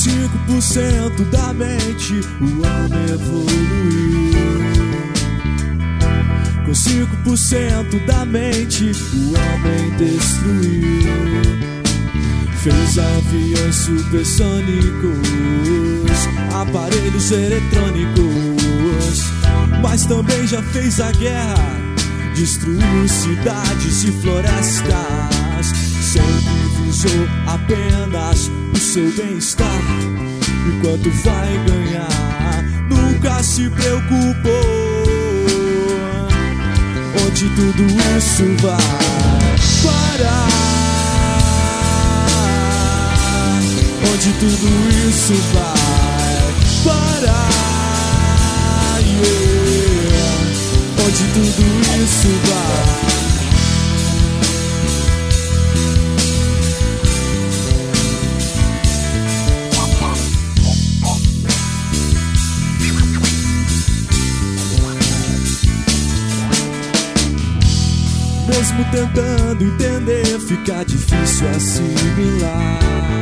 5% da mente o homem evoluiu. Com 5% da mente o homem destruiu. Fez aviões supersônicos, aparelhos eletrônicos, mas também já fez a guerra, destruiu cidades e florestas. Sempre visou apenas o seu bem-estar. E quanto vai ganhar, nunca se preocupou. Onde tudo isso vai parar? Onde tudo isso vai parar? Yeah. Onde tudo isso vai? Mesmo tentando entender, fica difícil assimilar.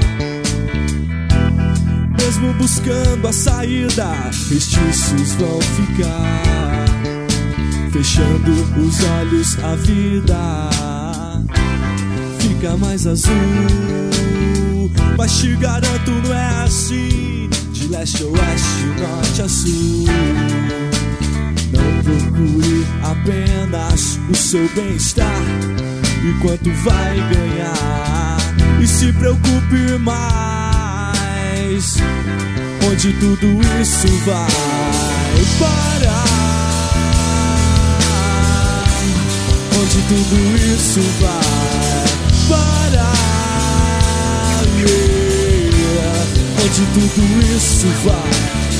Mesmo buscando a saída, restícios vão ficar. Fechando os olhos, a vida fica mais azul. Mas te garanto, não é assim, de leste a oeste, norte a sul. Não procure apenas o seu bem-estar e quanto vai ganhar. E se preocupe mais, onde tudo isso vai parar? Onde tudo isso vai parar? Yeah. Onde tudo isso vai?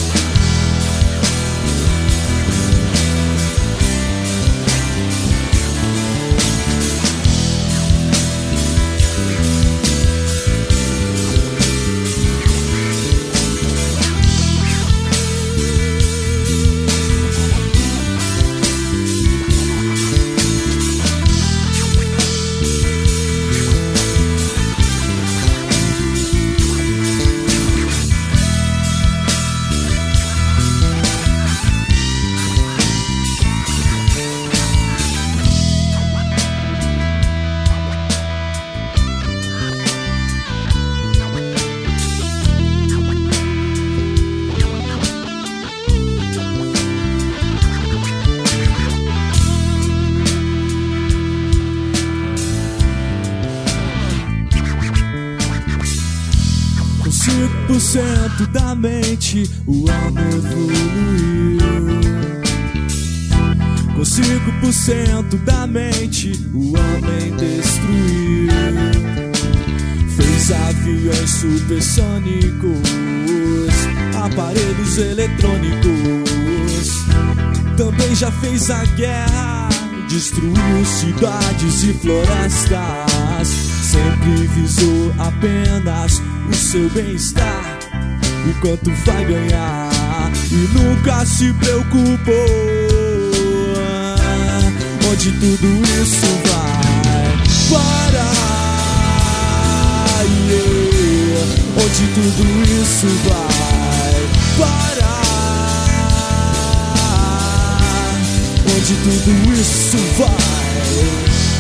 Com 5% da mente o homem evoluiu. Com 5% da mente o homem destruiu. Fez aviões supersônicos, aparelhos eletrônicos. Também já fez a guerra, destruiu cidades e florestas. Sempre visou apenas o seu bem-estar e quanto vai ganhar. E nunca se preocupou. Onde tudo isso vai parar? Yeah. Onde tudo isso vai parar? Onde tudo isso vai?